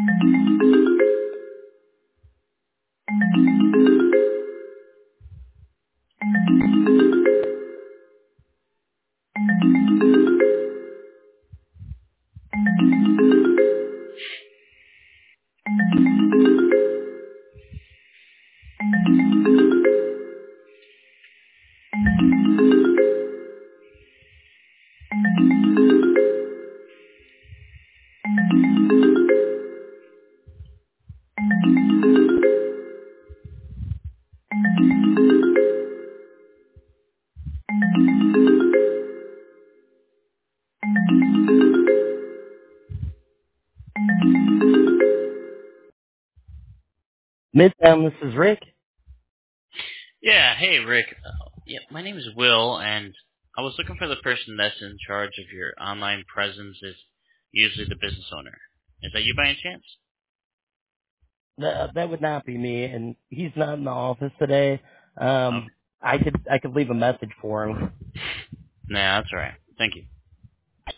Midtown, this is Rick. Yeah, hey Rick. Yeah, my name is Will, and I was looking for the person that's in charge of your online presence. Is usually the business owner. Is that you by any chance? That would not be me, and he's not in the office today. Oh, I could leave a message for him. nah, that's all right. Thank you.